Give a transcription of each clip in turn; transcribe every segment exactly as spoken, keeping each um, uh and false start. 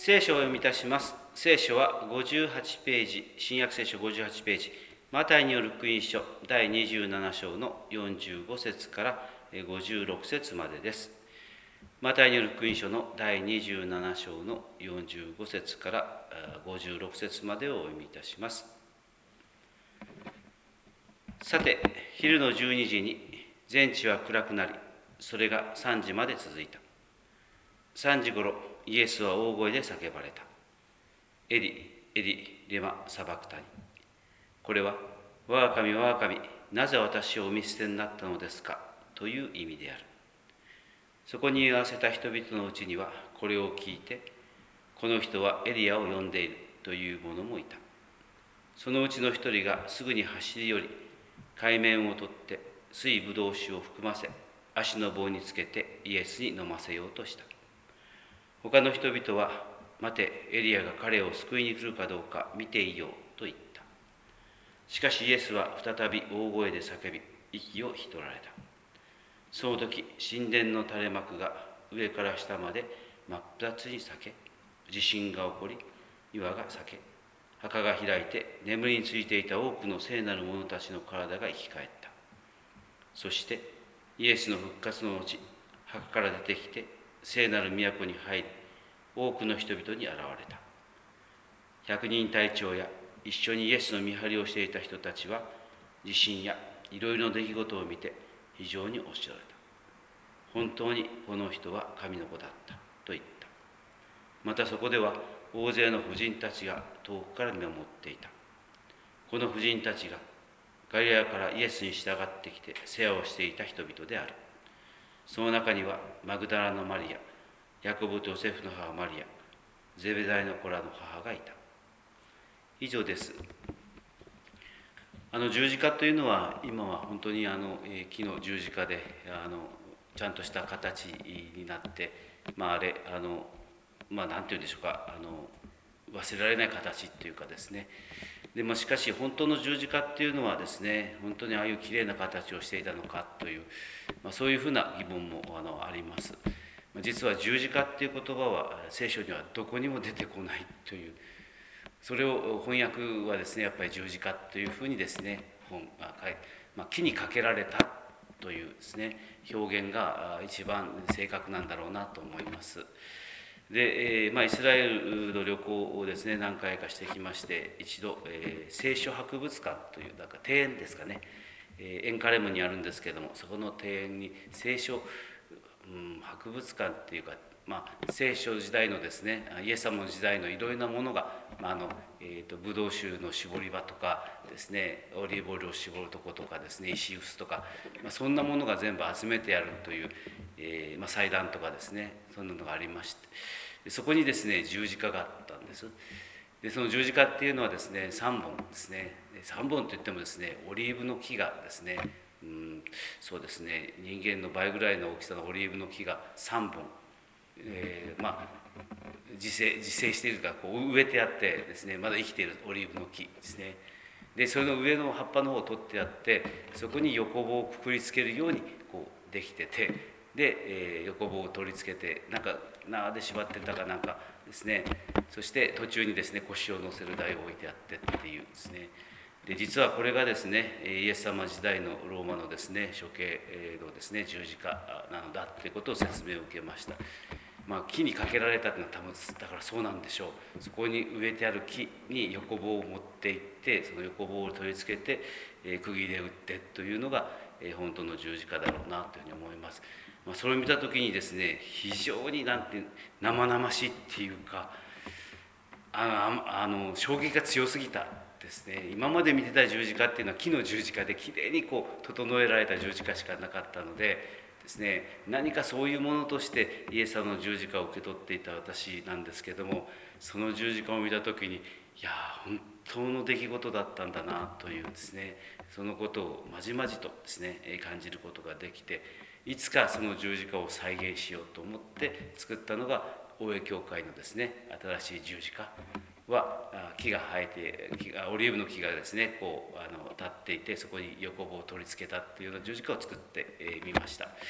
聖書をお読みいたします。聖書はごじゅうはちページ、新約聖書ごじゅうはちページ、マタイによる福音書だいにじゅうなな章のよんじゅうご節からごじゅうろく節までです。マタイによる福音書のだいにじゅうなな章のよんじゅうご節からごじゅうろく節までをお読みいたします。さて、昼のじゅうにじに全地は暗くなり、それがさんじまで続いた。さんじごろ、イエスは大声で叫ばれた。エリ、エリ、レマ、サバクタニ。これは、我が神、我が神、なぜ私をお見捨てになったのですかという意味である。そこに居合わせた人々のうちには、これを聞いて、この人はエリアを呼んでいるという者もいた。そのうちの一人がすぐに走り寄り、海面を取って水ぶどう酒を含ませ、足の棒につけてイエスに飲ませようとした。他の人々は、待て、エリアが彼を救いに来るかどうか見ていようと言った。しかしイエスは再び大声で叫び、息を引き取られた。その時、神殿の垂れ幕が上から下まで真っ二つに裂け、地震が起こり、岩が裂け、墓が開いて眠りについていた多くの聖なる者たちの体が生き返った。そしてイエスの復活の後、墓から出てきて聖なる都に入り、多くの人々に現れた。百人隊長や一緒にイエスの見張りをしていた人たちは、地震やいろいろな出来事を見て非常におっしゃられた。本当にこの人は神の子だったと言った。またそこでは大勢の婦人たちが遠くから見守っていた。この婦人たちがガリラヤからイエスに従ってきて世話をしていた人々である。その中にはマグダラのマリア、ヤコブとヨセフの母マリア、ゼベダイの子らの母がいた。以上です。あの十字架というのは今は本当にあの木の十字架であのちゃんとした形になって、まああれあのまあ何て言うんでしょうか、あの忘れられない形っていうかですね。でもしかし本当の十字架っていうのはですね、本当にああいうきれいな形をしていたのかという、まあ、そういうふうな疑問もあのあります。実は十字架っていう言葉は聖書にはどこにも出てこないという、それを翻訳はですね、やっぱり十字架というふうにですね、本が書いて、まあ、木にかけられたというですね、表現が一番正確なんだろうなと思います。で、えーまあ、イスラエルの旅行をですね、何回かしてきまして、一度、えー、聖書博物館というなんか庭園ですかね、えー、エンカレムにあるんですけども、そこの庭園に聖書、うん、博物館っていうか、まあ、聖書時代のですね、イエス様の時代のいろいろなものが、まああのえー、とブドウ酒の搾り場とかですね、オリーブオイルを搾るとことかですね、石臼とか、まあ、そんなものが全部集めてあるという、えーまあ、祭壇とかですね、そんなのがありまして、でそこにですね十字架があったんです。でその十字架っていうのはですねさんぼんですね。さんぼんといってもですね、オリーブの木がですね、うん、そうですね、人間の倍ぐらいの大きさのオリーブの木がさんぼん、えー、まあ自生自生しているかこう植えてあってですね、まだ生きているオリーブの木ですね。でそれの上の葉っぱの方を取ってあって、そこに横棒をくくりつけるようにこうできてて、で、えー、横棒を取り付けてなんか縄で縛ってたかなんかですね、そして途中にですね腰を乗せる台を置いてあってっていうですね。で実はこれがですねイエス様時代のローマのですね処刑のですね十字架なのだっていうことを説明を受けました。まあ、木にかけられたというのは多分だからそうなんでしょう。そこに植えてある木に横棒を持っていって、その横棒を取り付けて、えー、釘で打ってというのが、えー、本当の十字架だろうなというふうに思います。まあ、それを見た時にですね、非常になんて生々しいっていうか、あのあの衝撃が強すぎたですね。今まで見てた十字架っていうのは木の十字架できれいにこう整えられた十字架しかなかったのでですね、何かそういうものとしてイエス様の十字架を受け取っていた私なんですけども、その十字架を見た時に、いや本当の出来事だったんだなというですね、そのことをまじまじとですね感じることができて、いつかその十字架を再現しようと思って作ったのが大江教会のですね新しい十字架は、木が生えて木がオリーブの木がですねこうあの立っていて、そこに横棒を取り付けたっていうような十字架を作ってみました。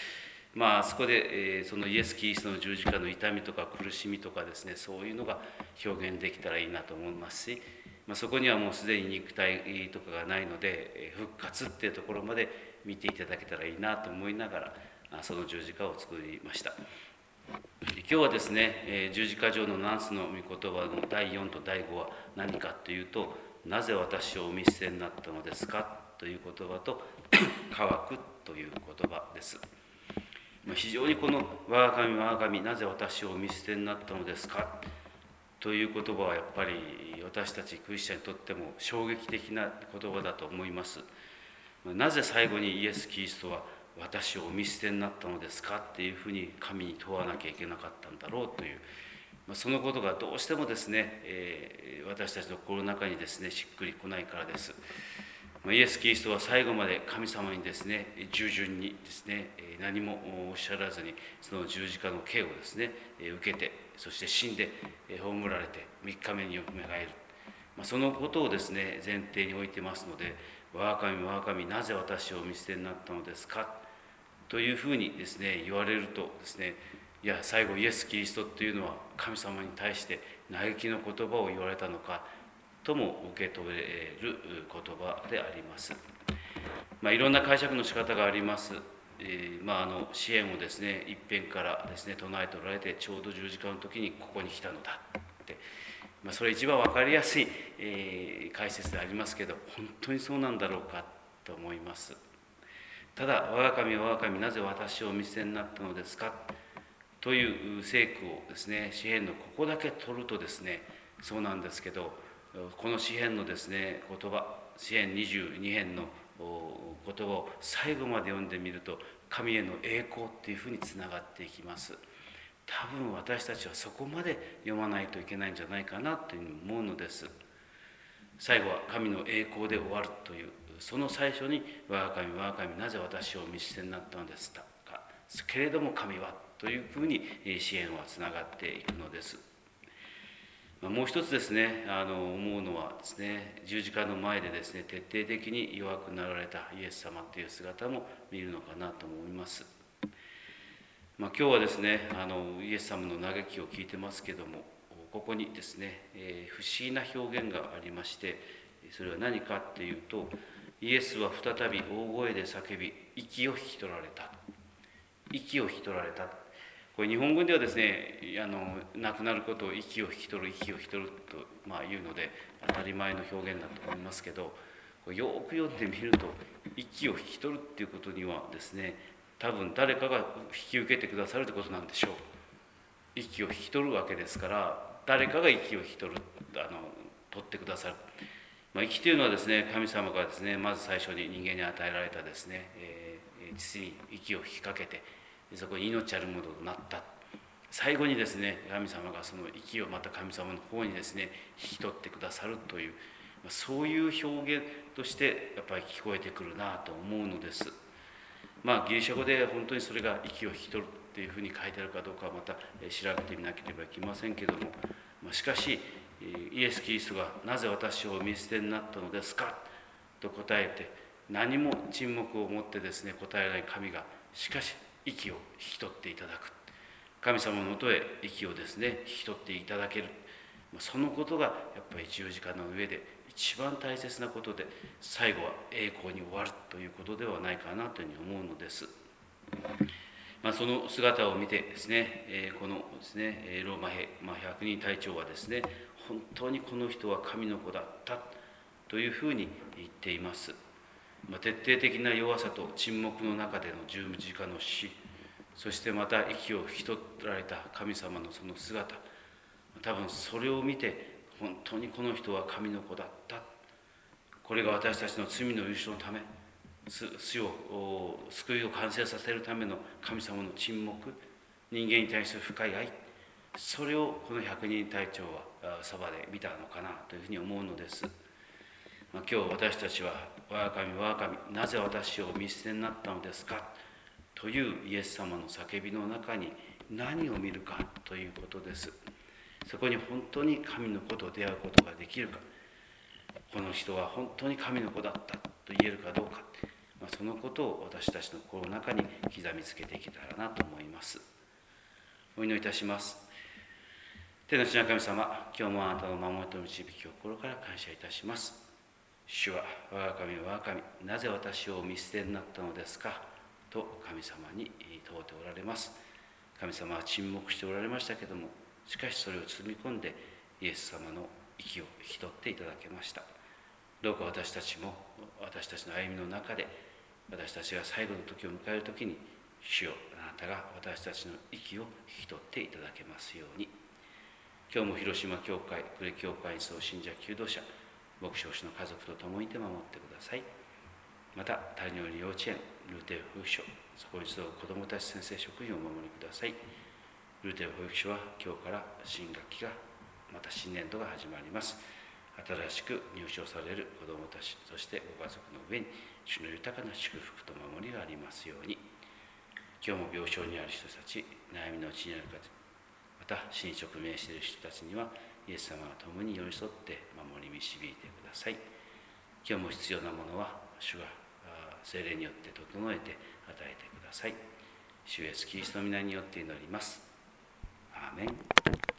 まあそこで、えー、そのイエス・キリストの十字架の痛みとか苦しみとかですね、そういうのが表現できたらいいなと思いますし、まあ、そこにはもうすでに肉体とかがないので、復活っていうところまで見ていただけたらいいなと思いながら、その十字架を作りました。今日はですね、十字架上のナンスの御言葉のだいよんとだいごは何かというと、なぜ私をお見捨てになったのですかという言葉と、乾くという言葉です。非常にこの我が神我が神なぜ私をお見捨てになったのですかという言葉はやっぱり私たちクリスチャンにとっても衝撃的な言葉だと思います。なぜ最後にイエス・キリストは私をお見捨てになったのですかっていうふうに神に問わなきゃいけなかったんだろうという、そのことがどうしてもですね、えー、私たちの心の中にですねしっくりこないからです。イエス・キリストは最後まで神様にですね従順にですね何もおっしゃらずにその十字架の刑をですね受けて、そして死んで葬られてみっかめによみがえる、そのことをですね前提に置いてますので、我が神我が神なぜ私をお見捨てになったのですかというふうにですね言われるとですね、いや最後イエス・キリストというのは神様に対して嘆きの言葉を言われたのかとも受け止める言葉であります。まあ、いろんな解釈の仕方があります。えー、まああの支援をですね一辺からですね唱えておられて、ちょうど十字架の時にここに来たのだって、まあ、それ一番分かりやすい、えー、解説でありますけど、本当にそうなんだろうかと思います。ただ我が神我が神なぜ私をお見捨てになったのですかという聖句をですね詩編のここだけ取るとですねそうなんですけど、この詩編のですね言葉、詩編にじゅうに編の言葉を最後まで読んでみると、神への栄光っていうふうにつながっていきます。多分私たちはそこまで読まないといけないんじゃないかなというふうに思うのです。最後は神の栄光で終わるという、その最初に我が神我が神なぜ私をお見捨てになったのですかけれども神はというふうに詩編はつながっていくのです。もう一つですね、あの思うのはですね、十字架の前でですね徹底的に弱くなられたイエス様という姿も見るのかなと思います。まあ、今日はですねあのイエス様の嘆きを聞いてますけども、ここにですね、えー、不思議な表現がありまして、それは何かっていうと、イエスは再び大声で叫び息を引き取られた、息を引き取られた。これ日本語ではですね、あの亡くなることを息を引き取る息を引き取ると、まあ、言うので当たり前の表現だと思いますけど、これよく読んでみると息を引き取るっていうことにはですね、多分誰かが引き受けてくださるってことなんでしょう。息を引き取るわけですから、誰かが息を引き取る、あの取ってくださる。まあ、息というのはですね、神様がですねまず最初に人間に与えられたですね、えー、父に息を吹きかけて、そこに命あるものとなった。最後にですね神様がその息をまた神様の方にですね引き取ってくださるという、そういう表現としてやっぱり聞こえてくるなと思うのです。まあギリシャ語で本当にそれが息を引き取るっていうふうに書いてあるかどうかはまた調べてみなければいけませんけども、しかしイエス・キリストがなぜ私をお見捨てになったのですかと答えて、何も沈黙を持ってですね答えない神がしかし息を引き取っていただく、神様のもとへ息をですね引き取っていただける、そのことがやっぱり十字架の上で一番大切なことで、最後は栄光に終わるということではないかなというふうに思うのです。まあ、その姿を見てですね、えー、このですねローマ兵、まあ、ひゃくにん隊長はですね本当にこの人は神の子だったというふうに言っています。まあ、徹底的な弱さと沈黙の中での十字架の死、そしてまた息を引き取られた神様のその姿、多分それを見て本当にこの人は神の子だった、これが私たちの罪の許しのため、死を救いを完成させるための神様の沈黙、人間に対する深い愛、それをこの百人隊長はそばで見たのかなというふうに思うのです。まあ、今日私たちは我が神我が神なぜ私を見捨てになったのですかというイエス様の叫びの中に何を見るかということです。そこに本当に神の子と出会うことができるか、この人は本当に神の子だったと言えるかどうか、 まあ、そのことを私たちの心の中に刻みつけていけたらなと思います。お祈りいたします。天の地の神様、今日もあなたの守りと導きを心から感謝いたします。主は、我が神我が神、なぜ私をお見捨てになったのですかと神様に問うておられます。神様は沈黙しておられましたけれども、しかしそれを包み込んでイエス様の息を引き取っていただけました。どうか私たちも私たちの歩みの中で、私たちが最後の時を迎える時に、主よ、あなたが私たちの息を引き取っていただけますように。今日も広島教会、呉教会に総信者求道者、牧師の家族と共にいて守ってください。また、谷折幼稚園、ルーテル保育所、そこに集う子どもたち先生職員をお守りください。ルーテル保育所は今日から新学期が、また新年度が始まります。新しく入所される子どもたち、そしてご家族の上に主の豊かな祝福と守りがありますように。今日も病床にある人たち、悩みのうちにある方、また死に直面している人たちにはイエス様が共に寄り添って守り導いてください。今日も必要なものは主が聖霊によって整えて与えてください。主イエスキリストの皆によって祈ります。アーメン。